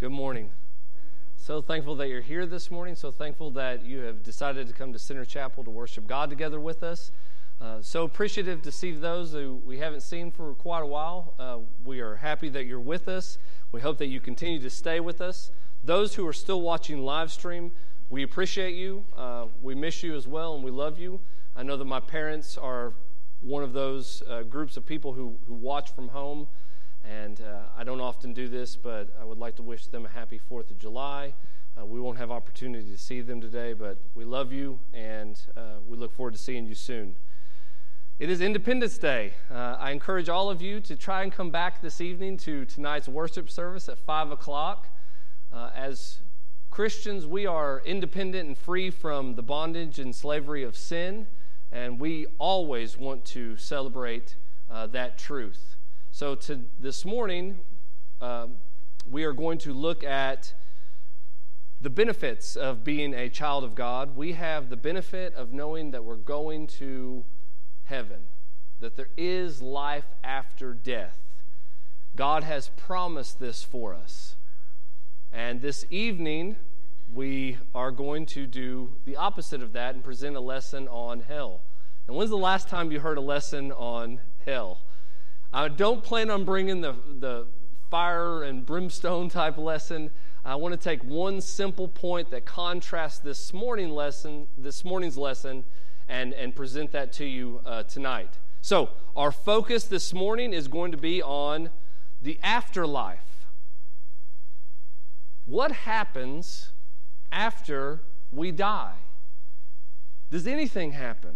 Good morning. So thankful that you're here this morning. So thankful that you have decided to come to Center Chapel to worship God together with us. So appreciative to see those who we haven't seen for quite a while. We are happy that you're with us. We hope that you continue to stay with us. Those who are still watching live stream, we appreciate you. We miss you as well, and we love you. I know that my parents are one of those groups of people who watch from home. And I don't often do this, but I would like to wish them a happy 4th of July. We won't have opportunity to see them today, but we love you, and we look forward to seeing you soon. It is Independence Day. I encourage all of you to try and come back this evening to tonight's worship service at 5 o'clock. As Christians, we are independent and free from the bondage and slavery of sin, and we always want to celebrate that truth. So this morning, we are going to look at the benefits of being a child of God. We have the benefit of knowing that we're going to heaven, that there is life after death. God has promised this for us. And this evening, we are going to do the opposite of that and present a lesson on hell. And when's the last time you heard a lesson on hell? I don't plan on bringing the fire and brimstone type lesson. I want to take one simple point that contrasts this morning's lesson, and present that to you tonight. So, our focus this morning is going to be on the afterlife. What happens after we die? Does anything happen?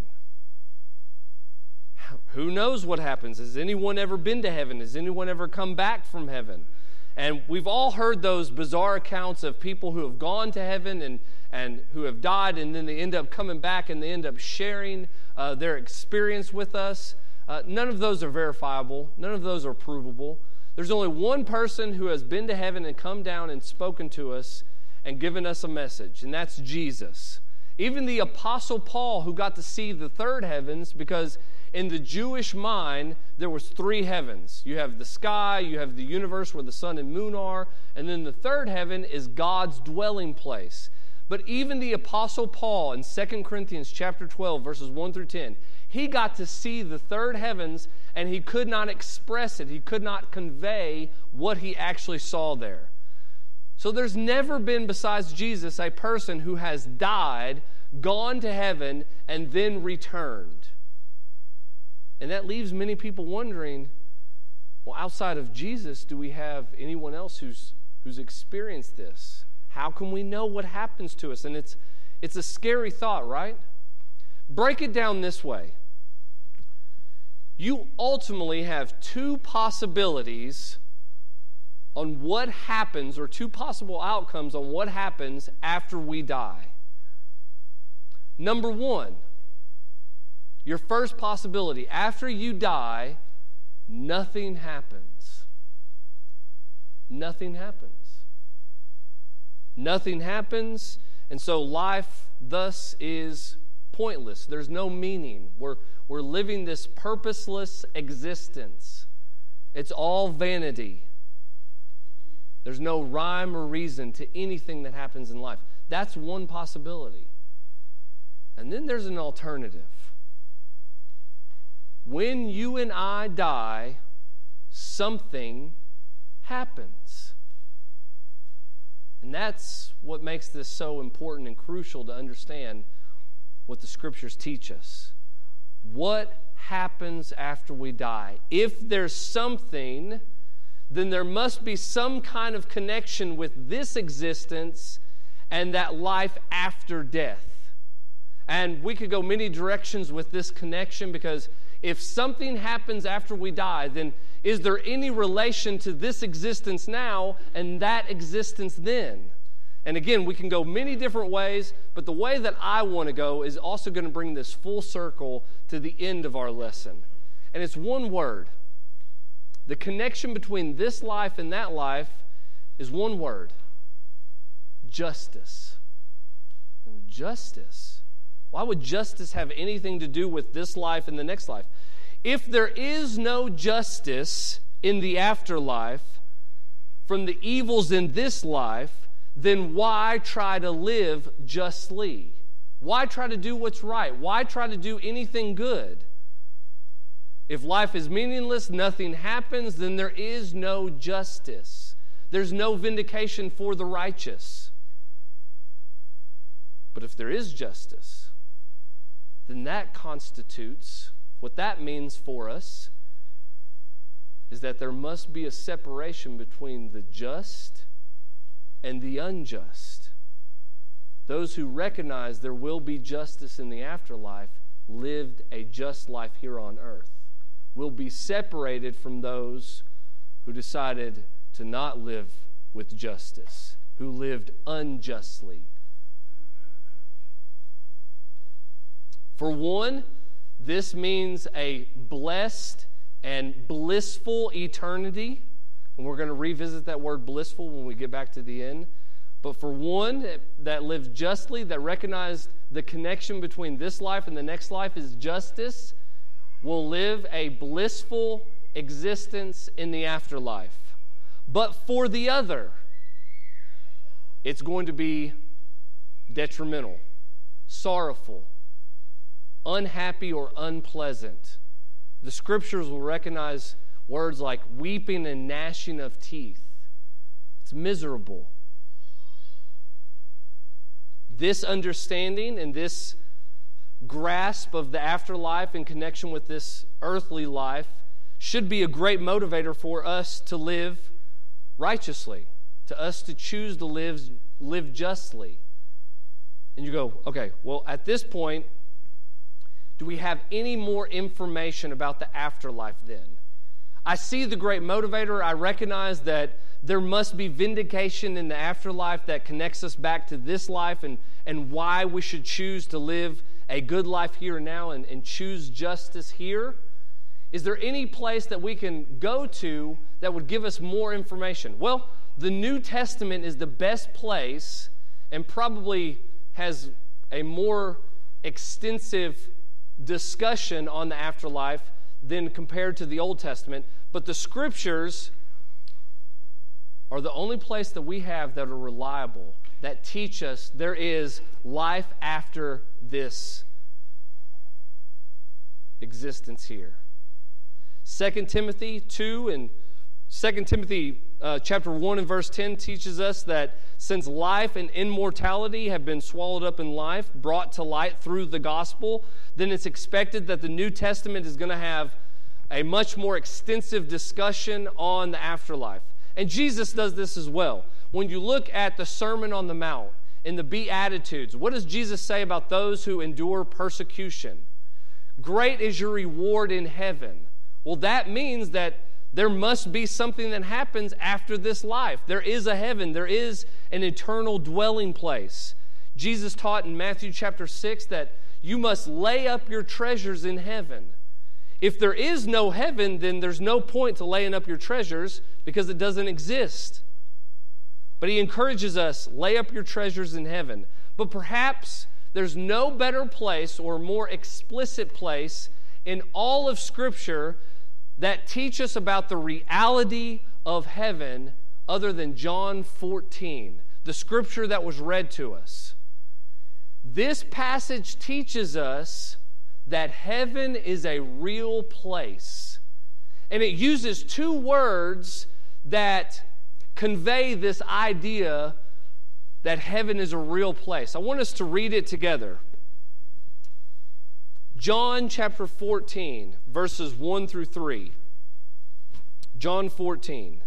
Who knows what happens? Has anyone ever been to heaven? Has anyone ever come back from heaven? And we've all heard those bizarre accounts of people who have gone to heaven and who have died, and then they end up coming back and they end up sharing their experience with us. None of those are verifiable. None of those are provable. There's only one person who has been to heaven and come down and spoken to us and given us a message, and that's Jesus. Even the Apostle Paul, who got to see the third heavens, because in the Jewish mind, there was 3 heavens. You have the sky, you have the universe where the sun and moon are, and then the third heaven is God's dwelling place. But even the Apostle Paul in 2 Corinthians chapter 12, verses 1 through 10, he got to see the third heavens, and he could not express it. He could not convey what he actually saw there. So there's never been, besides Jesus, a person who has died, gone to heaven, and then returned. And that leaves many people wondering, well, outside of Jesus, do we have anyone else who's experienced this? How can we know what happens to us? And it's a scary thought, right? Break it down this way. You ultimately have 2 possibilities on what happens, or 2 possible outcomes on what happens after we die. Number 1, your first possibility, after you die, nothing happens. Nothing happens. Nothing happens, and so life thus is pointless. There's no meaning. We're living this purposeless existence. It's all vanity. There's no rhyme or reason to anything that happens in life. That's one possibility. And then there's an alternative. When you and I die, something happens. And that's what makes this so important and crucial to understand what the Scriptures teach us. What happens after we die? If there's something, then there must be some kind of connection with this existence and that life after death. And we could go many directions with this connection, because if something happens after we die, then is there any relation to this existence now and that existence then? And again, we can go many different ways, but the way that I want to go is also going to bring this full circle to the end of our lesson. And it's one word. The connection between this life and that life is one word: justice. Justice. Why would justice have anything to do with this life and the next life? If there is no justice in the afterlife, from the evils in this life, then why try to live justly? Why try to do what's right? Why try to do anything good? If life is meaningless, nothing happens, then there is no justice. There's no vindication for the righteous. But if there is justice, then that constitutes, what that means for us is that there must be a separation between the just and the unjust. Those who recognize there will be justice in the afterlife lived a just life here on earth. Will be separated from those who decided to not live with justice, who lived unjustly. For one, this means a blessed and blissful eternity. And we're going to revisit that word blissful when we get back to the end. But for one that lived justly, that recognized the connection between this life and the next life is justice, will live a blissful existence in the afterlife. But for the other, it's going to be detrimental, sorrowful, unhappy, or unpleasant. The scriptures will recognize words like weeping and gnashing of teeth. It's miserable. This understanding and this grasp of the afterlife in connection with this earthly life should be a great motivator for us to live righteously, to us to choose to live justly. And you go, okay, well, at this point, do we have any more information about the afterlife then? I see the great motivator. I recognize that there must be vindication in the afterlife that connects us back to this life and why we should choose to live a good life here and now and choose justice here. Is there any place that we can go to that would give us more information? Well, the New Testament is the best place and probably has a more extensive discussion on the afterlife than compared to the Old Testament. But the Scriptures are the only place that we have that are reliable, that teach us there is life after this existence here. 2 Timothy 2 and 2 Timothy chapter 1 and verse 10 teaches us that since life and immortality have been swallowed up in life, brought to light through the gospel, then it's expected that the New Testament is going to have a much more extensive discussion on the afterlife. And Jesus does this as well. When you look at the Sermon on the Mount and the Beatitudes, what does Jesus say about those who endure persecution? Great is your reward in heaven. Well, that means that there must be something that happens after this life. There is a heaven. There is an eternal dwelling place. Jesus taught in Matthew chapter 6 that you must lay up your treasures in heaven. If there is no heaven, then there's no point to laying up your treasures because it doesn't exist. But he encourages us, lay up your treasures in heaven. But perhaps there's no better place or more explicit place in all of Scripture that teach us about the reality of heaven other than John 14, the Scripture that was read to us. This passage teaches us that heaven is a real place. And it uses two words that convey this idea that heaven is a real place. I want us to read it together. John chapter 14, verses 1 through 3. John 14.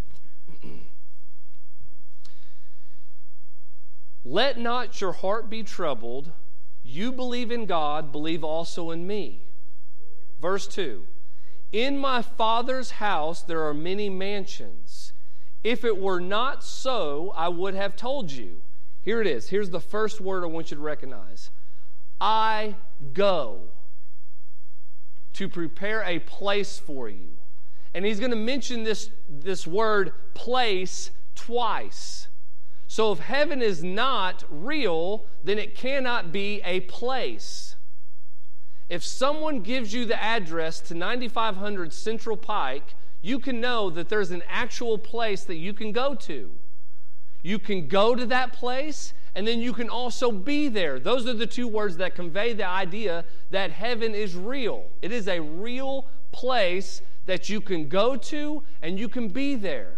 Let not your heart be troubled. You believe in God, believe also in me. Verse 2. In my Father's house there are many mansions. If it were not so, I would have told you. Here it is. Here's the first word I want you to recognize. I go to prepare a place for you. And he's going to mention this word place twice. So if heaven is not real, then it cannot be a place. If someone gives you the address to 9500 Central Pike, you can know that there's an actual place that you can go to. You can go to that place, and then you can also be there. Those are the two words that convey the idea that heaven is real. It is a real place that you can go to, and you can be there.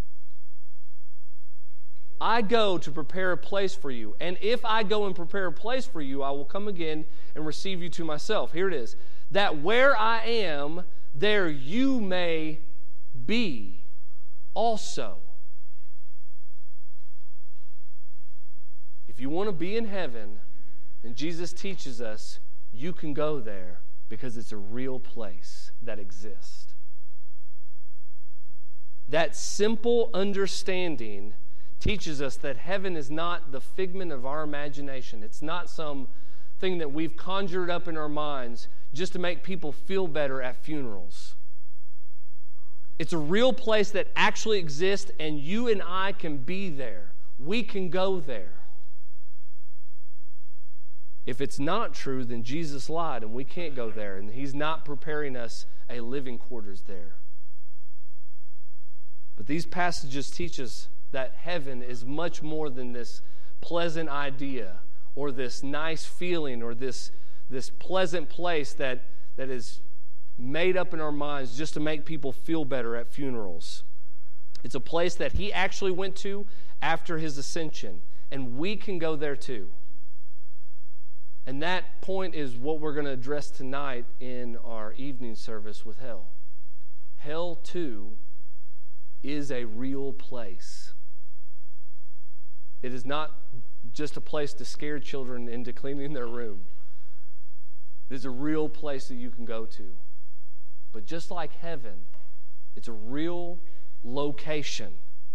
I go to prepare a place for you. And if I go and prepare a place for you, I will come again and receive you to myself. Here it is. That where I am, there you may be also. If you want to be in heaven, and Jesus teaches us, you can go there because it's a real place that exists. That simple understanding teaches us that heaven is not the figment of our imagination. It's not some thing that we've conjured up in our minds just to make people feel better at funerals. It's a real place that actually exists, and you and I can be there. We can go there. If it's not true, then Jesus lied and we can't go there, and He's not preparing us a living quarters there. But these passages teach us that heaven is much more than this pleasant idea or this nice feeling or this pleasant place that is made up in our minds just to make people feel better at funerals. It's a place that He actually went to after His ascension, and we can go there too. And that point is what we're going to address tonight in our evening service with hell. Hell too is a real place. It is not just a place to scare children into cleaning their room. It is a real place that you can go to. But just like heaven, it's a real location.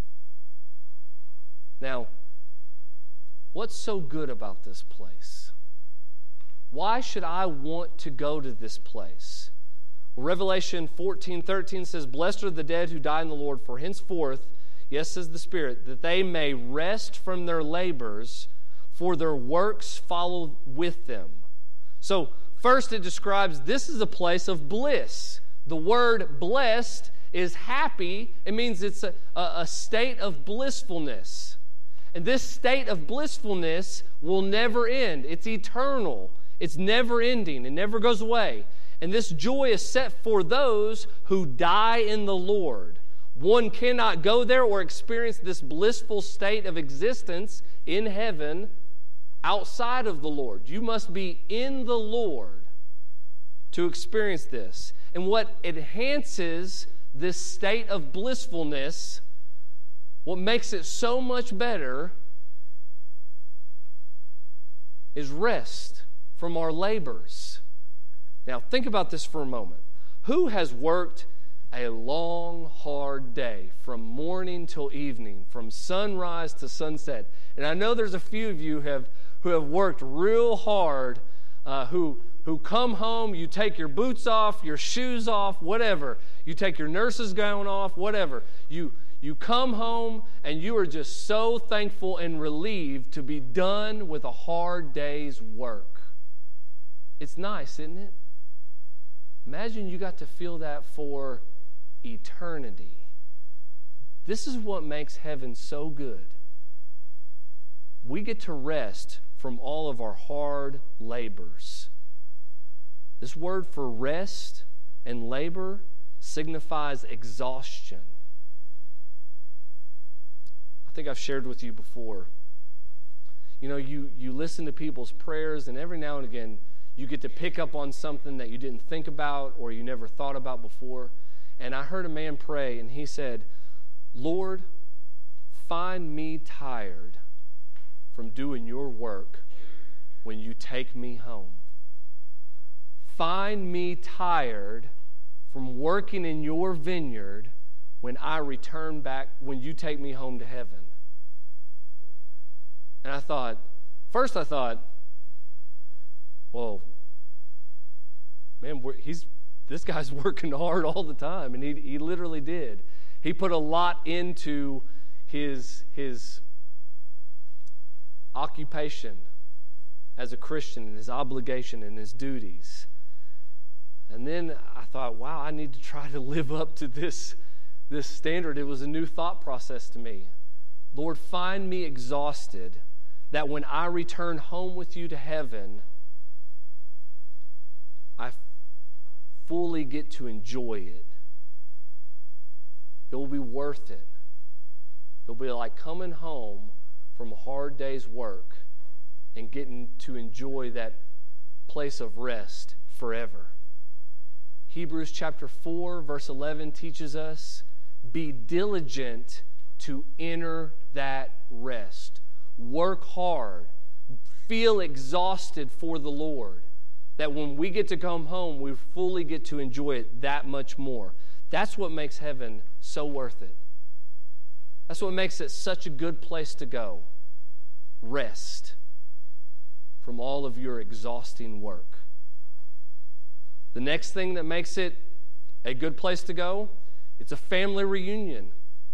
Now, what's so good about this place? Why should I want to go to this place? Well, Revelation 14:13 says, "Blessed are the dead who die in the Lord, for henceforth, yes, says the Spirit, that they may rest from their labors, for their works follow with them." So, first it describes this is a place of bliss. The word blessed is happy. It means it's a state of blissfulness. And this state of blissfulness will never end. It's eternal. It's never ending. It never goes away. And this joy is set for those who die in the Lord. One cannot go there or experience this blissful state of existence in heaven outside of the Lord. You must be in the Lord to experience this. And what enhances this state of blissfulness, what makes it so much better, is rest from our labors. Now, think about this for a moment. Who has worked a long, hard day from morning till evening, from sunrise to sunset? And I know there's a few of you who have worked real hard, who come home, you take your boots off, your shoes off, whatever. You take your nurse's gown off, whatever. You come home and you are just so thankful and relieved to be done with a hard day's work. It's nice, isn't it? Imagine you got to feel that for eternity. This is what makes heaven so good. We get to rest from all of our hard labors. This word for rest and labor signifies exhaustion. I think I've shared with you before. You know, you listen to people's prayers, and every now and again you get to pick up on something that you didn't think about or you never thought about before. And I heard a man pray, and he said, "Lord, find me tired from doing your work when you take me home. Find me tired from working in your vineyard when I return back, when you take me home to heaven." And I thought, well, man, this guy's working hard all the time, and he literally did. He put a lot into his occupation as a Christian and his obligation and his duties. And then I thought, wow, I need to try to live up to this standard. It was a new thought process to me. Lord, find me exhausted, that when I return home with you to heaven, I fully get to enjoy it. It will be worth it. It'll be like coming home from a hard day's work and getting to enjoy that place of rest forever. Hebrews chapter 4, verse 11 teaches us, be diligent to enter that rest. Work hard. Feel exhausted for the Lord. That when we get to come home, we fully get to enjoy it that much more. That's what makes heaven so worth it. That's what makes it such a good place to go. Rest from all of your exhausting work. The next thing that makes it a good place to go, it's a family reunion.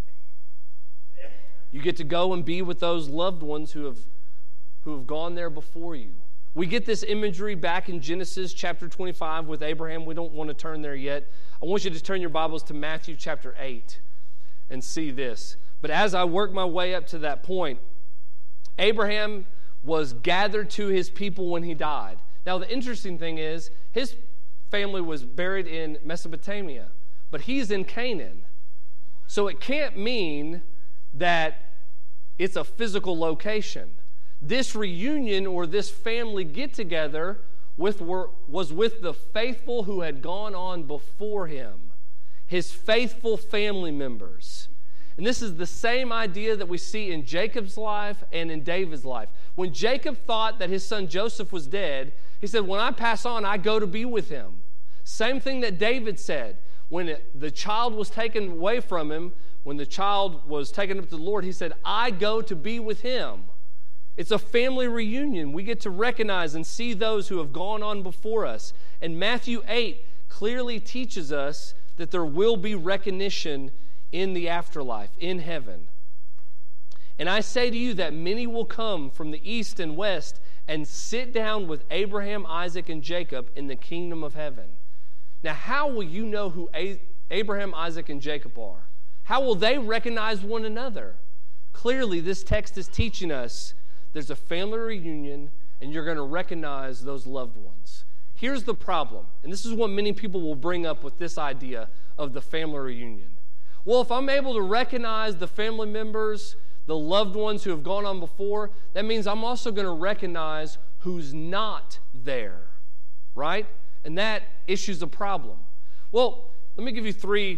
You get to go and be with those loved ones who have gone there before you. We get this imagery back in Genesis chapter 25 with Abraham. We don't want to turn there yet. I want you to turn your Bibles to Matthew chapter 8 and see this. But as I work my way up to that point, Abraham was gathered to his people when he died. Now, the interesting thing is, his family was buried in Mesopotamia, but he's in Canaan. So it can't mean that it's a physical location. This reunion or this family get-together was with the faithful who had gone on before him, his faithful family members. And this is the same idea that we see in Jacob's life and in David's life. When Jacob thought that his son Joseph was dead, he said, when I pass on, I go to be with him. Same thing that David said. When the child was taken away from him, when the child was taken up to the Lord, he said, I go to be with him. It's a family reunion. We get to recognize and see those who have gone on before us. And Matthew 8 clearly teaches us that there will be recognition in the afterlife, in heaven. And I say to you that many will come from the east and west and sit down with Abraham, Isaac, and Jacob in the kingdom of heaven. Now, how will you know who Abraham, Isaac, and Jacob are? How will they recognize one another? Clearly, this text is teaching us there's a family reunion, and you're going to recognize those loved ones. Here's the problem, and this is what many people will bring up with this idea of the family reunion. Well, if I'm able to recognize the family members, the loved ones who have gone on before, that means I'm also going to recognize who's not there, right? And that issues a problem. Well, let me give you 3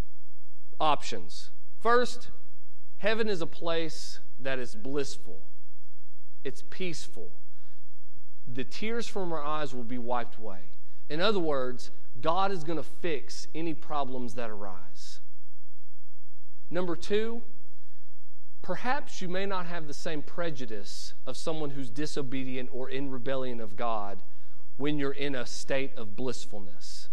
options. First, heaven is a place that is blissful. It's peaceful. The tears from our eyes will be wiped away. In other words, God is going to fix any problems that arise. Number 2, perhaps you may not have the same prejudice of someone who's disobedient or in rebellion of God when you're in a state of blissfulness.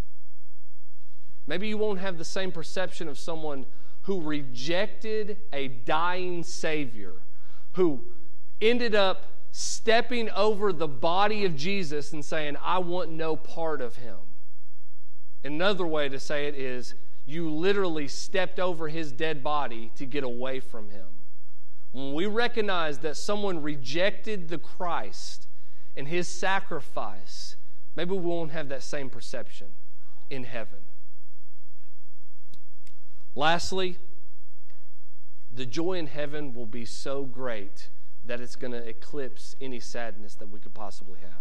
Maybe you won't have the same perception of someone who rejected a dying Savior, who ended up stepping over the body of Jesus and saying, I want no part of him. Another way to say it is, you literally stepped over his dead body to get away from him. When we recognize that someone rejected the Christ and his sacrifice, maybe we won't have that same perception in heaven. Lastly, the joy in heaven will be so great that it's going to eclipse any sadness that we could possibly have.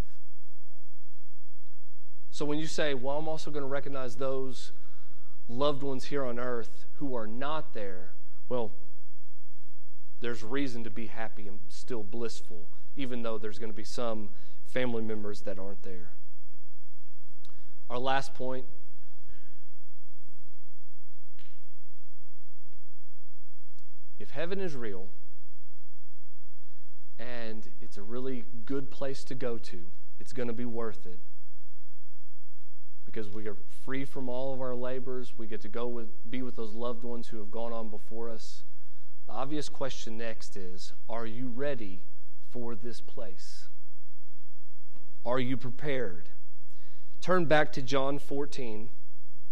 So when you say, well, I'm also going to recognize those loved ones here on earth who are not there, well, there's reason to be happy and still blissful, even though there's going to be some family members that aren't there. Our last point. If heaven is real, and it's a really good place to go to, it's going to be worth it. Because we are free from all of our labors. We get to be with those loved ones who have gone on before us. The obvious question next is, are you ready for this place? Are you prepared? Turn back to John 14.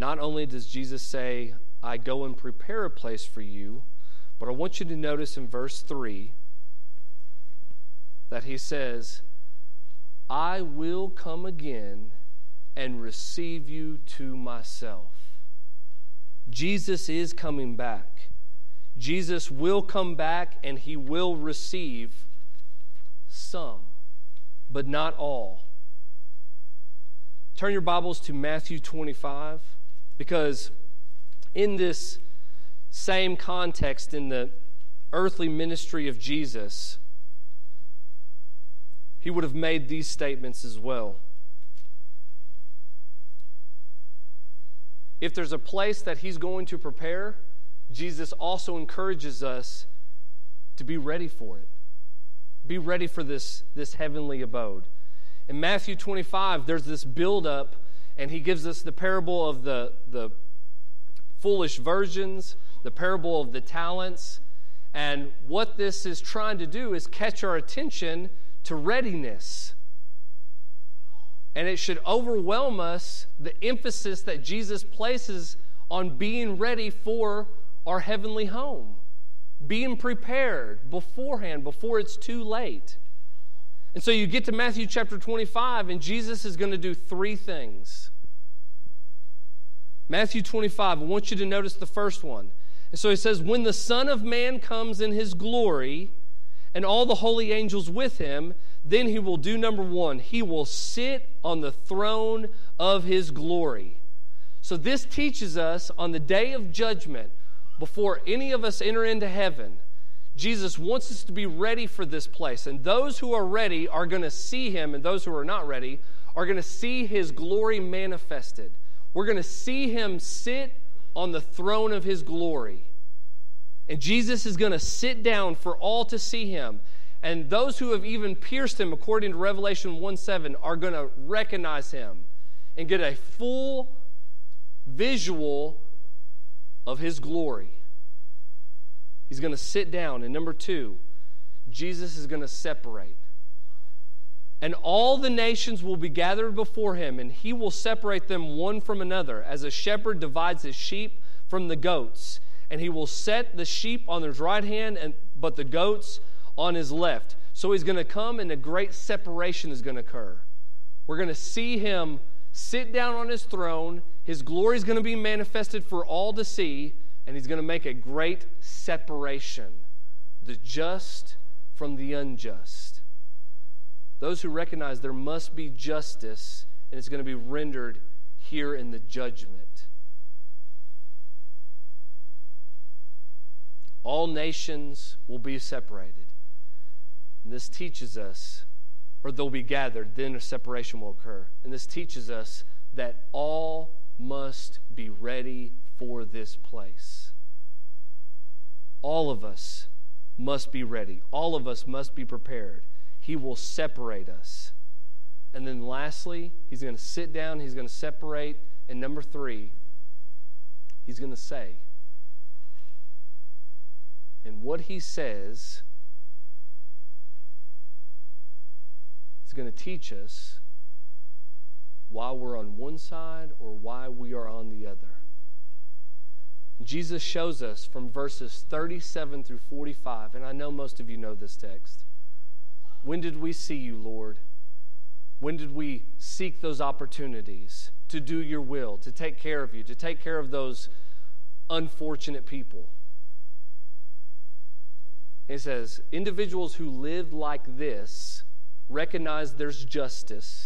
not only does Jesus say, I go and prepare a place for you, but I want you to notice in verse 3 that he says, I will come again and receive you to myself. Jesus is coming back. Jesus will come back and he will receive some, but not all. Turn your Bibles to Matthew 25, because in this same context, in the earthly ministry of Jesus, he would have made these statements as well. If there's a place that he's going to prepare, Jesus also encourages us to be ready for it. Be ready for this heavenly abode. In Matthew 25, there's this build-up, and he gives us the parable of the foolish virgins, the parable of the talents, and what this is trying to do is catch our attention to readiness. And it should overwhelm us, the emphasis that Jesus places on being ready for our heavenly home, being prepared beforehand, before it's too late. And so you get to Matthew chapter 25, and Jesus is going to do three things. Matthew 25, I want you to notice the first one. And so he says, when the Son of Man comes in his glory, and all the holy angels with him, then he will do number one. He will sit on the throne of his glory. So this teaches us on the day of judgment, before any of us enter into heaven, Jesus wants us to be ready for this place. And those who are ready are going to see him, and those who are not ready are going to see his glory manifested. We're going to see him sit on the throne of his glory. And Jesus is going to sit down for all to see him. And those who have even pierced him, according to Revelation 1:7, are going to recognize him and get a full visual of his glory. He's going to sit down. And number two, Jesus is going to separate. And all the nations will be gathered before him, and he will separate them one from another, as a shepherd divides his sheep from the goats. And he will set the sheep on his right hand, but the goats on his left. So he's going to come, and a great separation is going to occur. We're going to see him sit down on his throne. His glory is going to be manifested for all to see, and he's going to make a great separation, the just from the unjust. Those who recognize there must be justice, and it's going to be rendered here in the judgment. All nations will be separated. And this teaches us, or they'll be gathered, then a separation will occur. And this teaches us that all must be ready for this place. All of us must be ready. All of us must be prepared. He will separate us. And then lastly, he's going to sit down, he's going to separate, and number three, he's going to say. And what he says is going to teach us why we're on one side or why we are on the other. Jesus shows us from verses 37 through 45, and I know most of you know this text. When did we see you, Lord? When did we seek those opportunities to do your will, to take care of you, to take care of those unfortunate people? It says, individuals who lived like this recognized there's justice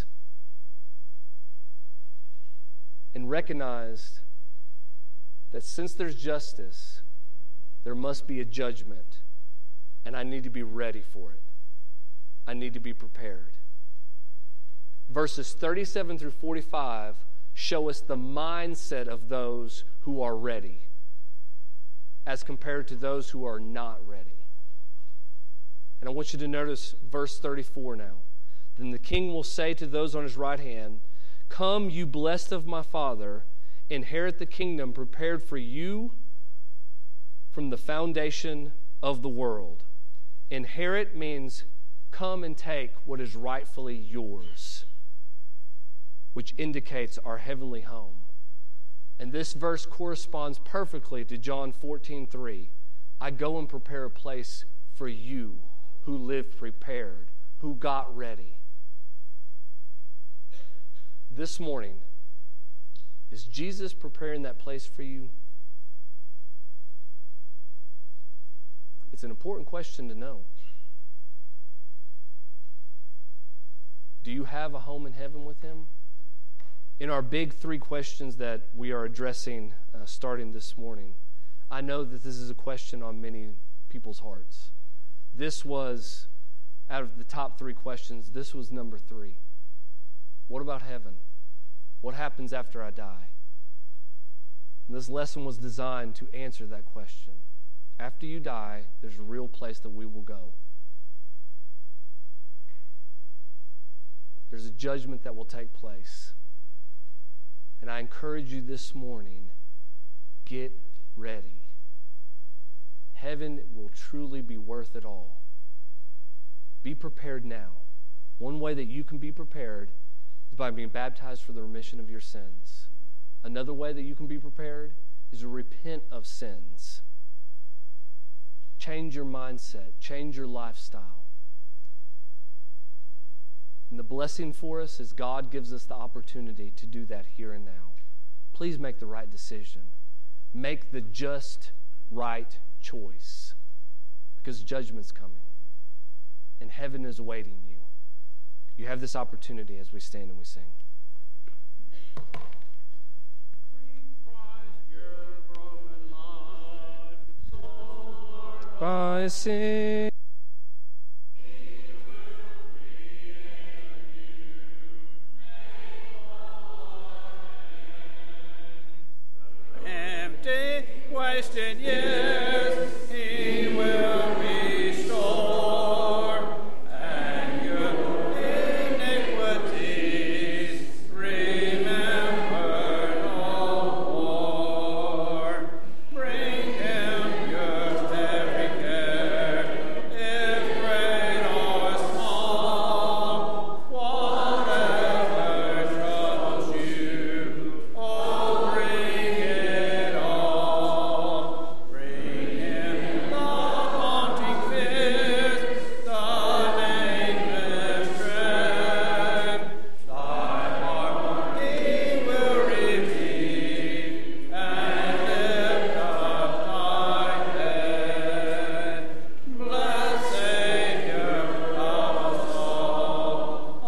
and recognized that since there's justice, there must be a judgment, and I need to be ready for it. I need to be prepared. Verses 37 through 45 show us the mindset of those who are ready as compared to those who are not ready. And I want you to notice verse 34 now. Then the king will say to those on his right hand, "Come, you blessed of my Father, inherit the kingdom prepared for you from the foundation of the world." Inherit means come and take what is rightfully yours, which indicates our heavenly home. And this verse corresponds perfectly to John 14:3. I go and prepare a place for you who lived prepared, who got ready. This morning, is Jesus preparing that place for you? It's an important question to know. Do you have a home in heaven with him? In our big 3 questions that we are addressing starting this morning, I know that this is a question on many people's hearts. This was, out of the top 3 questions, this was number 3. What about heaven? What happens after I die? And this lesson was designed to answer that question. After you die, there's a real place that we will go. There's a judgment that will take place. And I encourage you this morning, get ready. Heaven will truly be worth it all. Be prepared now. One way that you can be prepared is by being baptized for the remission of your sins. Another way that you can be prepared is to repent of sins. Change your mindset. Change your lifestyle. And the blessing for us is God gives us the opportunity to do that here and now. Please make the right decision. Make the just right choice, because judgment's coming and heaven is awaiting you. You have this opportunity as we stand and we sing. By sin. Empty, wasted years, he will restore, and your iniquities remember no more. Bring him your every care, if great or small, whatever troubles you, oh, bring it all. Bring him the haunting fears, the nameless dread. Thy heart he will relieve, and lift up thy head. Blessed Savior of us all,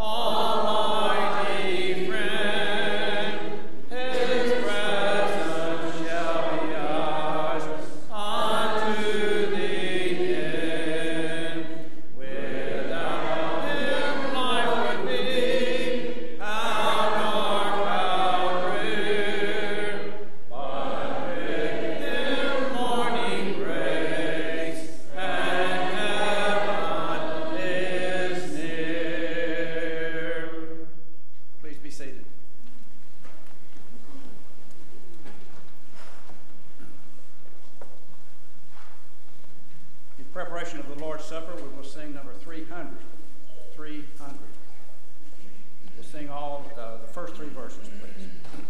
almighty friend, his presence shall be ours unto the end. Without him life would be how dark, how drear, but with him morning breaks, and heaven is near. Please be seated. In preparation of the Lord's Supper, we will sing number 300. 300. We'll sing all the first 3 verses, please.